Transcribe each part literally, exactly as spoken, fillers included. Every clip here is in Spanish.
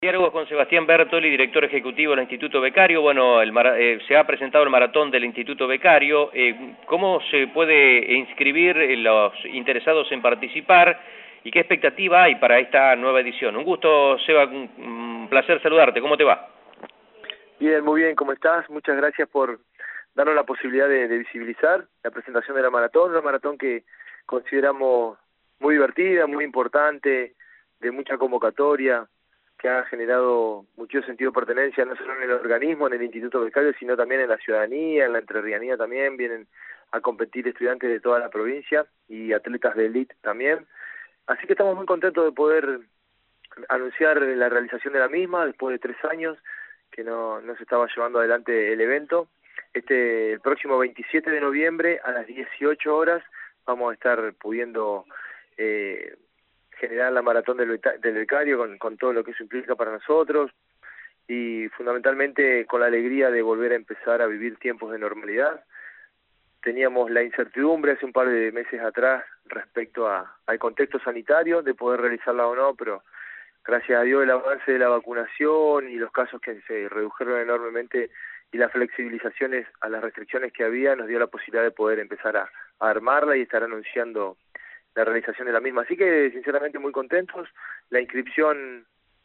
Diálogo con Sebastián Bertoli, director ejecutivo del Instituto Beccario. Bueno, el eh, se ha presentado el maratón del Instituto Beccario. Eh, ¿Cómo se puede inscribir los interesados en participar y qué expectativa hay para esta nueva edición? Un gusto, Seba, un placer saludarte. ¿Cómo te va? Bien, muy bien, ¿cómo estás? Muchas gracias por darnos la posibilidad de, de visibilizar la presentación de la maratón, una maratón que consideramos muy divertida, muy importante, de mucha convocatoria, que ha generado mucho sentido de pertenencia, no solo en el organismo, en el Instituto Beccario, sino también en la ciudadanía, en la entrerrianía también, vienen a competir estudiantes de toda la provincia y atletas de élite también. Así que estamos muy contentos de poder anunciar la realización de la misma, después de tres años que no, no se estaba llevando adelante el evento. Este, el próximo veintisiete de noviembre a las dieciocho horas vamos a estar pudiendo eh, generar la maratón del, del Beccario con, con todo lo que eso implica para nosotros y fundamentalmente con la alegría de volver a empezar a vivir tiempos de normalidad. Teníamos la incertidumbre hace un par de meses atrás respecto a, al contexto sanitario de poder realizarla o no, pero gracias a Dios el avance de la vacunación y los casos que se redujeron enormemente y las flexibilizaciones a las restricciones que había nos dio la posibilidad de poder empezar a, a armarla y estar anunciando la realización de la misma. Así que sinceramente muy contentos. La inscripción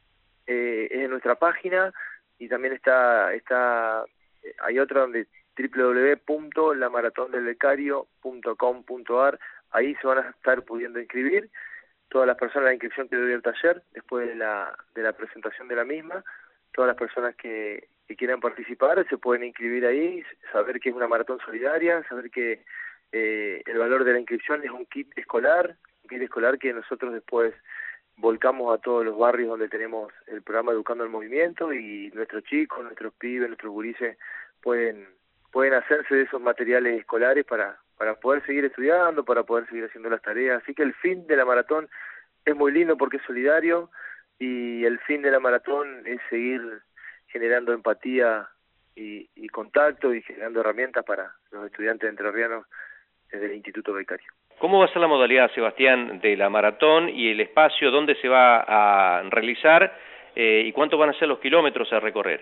eh, es en nuestra página y también está, está hay otra donde doble u doble u doble u punto la maratón del beccario punto com punto a r. Ahí se van a estar pudiendo inscribir. Todas las personas, la inscripción quedó abierta ayer, después de la, de la presentación de la misma. Todas las personas que, que quieran participar se pueden inscribir ahí, saber que es una maratón solidaria, saber que eh, el valor de la inscripción es un kit escolar, un kit escolar que nosotros después volcamos a todos los barrios donde tenemos el programa Educando al Movimiento y nuestros chicos, nuestros pibes, nuestros gurises pueden, pueden hacerse de esos materiales escolares para para poder seguir estudiando, para poder seguir haciendo las tareas. Así que el fin de la maratón es muy lindo porque es solidario y el fin de la maratón es seguir generando empatía y, y contacto y generando herramientas para los estudiantes entrerrianos desde el Instituto Beccario. ¿Cómo va a ser la modalidad, Sebastián, de la maratón y el espacio, dónde se va a realizar eh, y cuántos van a ser los kilómetros a recorrer?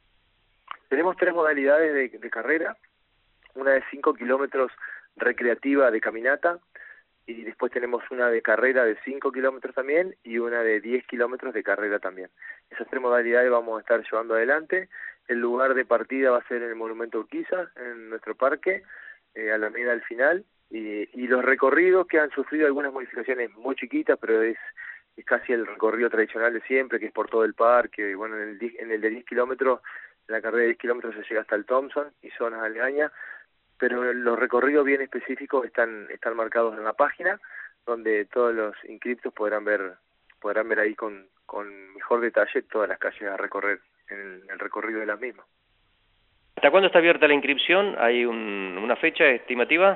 Tenemos tres modalidades de, de carrera, una de cinco kilómetros recreativa de caminata y después tenemos una de carrera de cinco kilómetros también y una de diez kilómetros de carrera también. Esas tres modalidades vamos a estar llevando adelante. El lugar de partida va a ser en el Monumento Urquiza, en nuestro parque, eh, Alameda al final, y, y los recorridos que han sufrido algunas modificaciones muy chiquitas, pero es, es casi el recorrido tradicional de siempre, que es por todo el parque. Y bueno, en el, en el de diez kilómetros, en la carrera de diez kilómetros se llega hasta el Thompson y zonas aledañas, pero los recorridos bien específicos están están marcados en la página, donde todos los inscriptos podrán ver podrán ver ahí con, con mejor detalle todas las calles a recorrer en el recorrido de las mismas. ¿Hasta cuándo está abierta la inscripción? ¿Hay un, una fecha estimativa?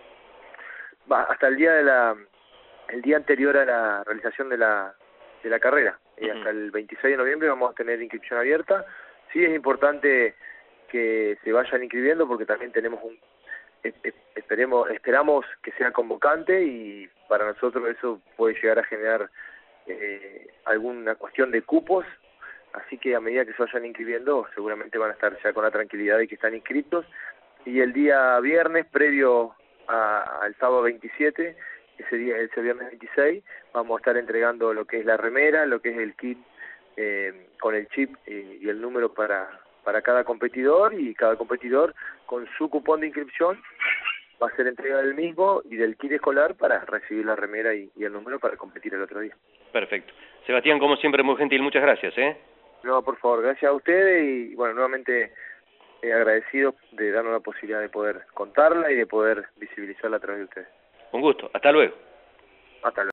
Va, hasta el día de la el día anterior a la realización de la de la carrera, uh-huh. Y hasta el veintiséis de noviembre vamos a tener inscripción abierta. Sí es importante que se vayan inscribiendo porque también tenemos un esperemos esperamos que sea convocante y para nosotros eso puede llegar a generar eh, alguna cuestión de cupos, así que a medida que se vayan inscribiendo seguramente van a estar ya con la tranquilidad de que están inscritos y el día viernes previo a, al sábado veintisiete, ese día ese viernes veintiséis vamos a estar entregando lo que es la remera, lo que es el kit eh, con el chip y, y el número para para cada competidor y cada competidor con su cupón de inscripción va a ser entrega del mismo y del kit escolar para recibir la remera y, y el número para competir el otro día. Perfecto. Sebastián, como siempre, muy gentil, muchas gracias. ¿eh? No, por favor, gracias a ustedes y bueno, nuevamente eh, agradecido de darnos la posibilidad de poder contarla y de poder visibilizarla a través de ustedes. Un gusto, hasta luego. Hasta luego.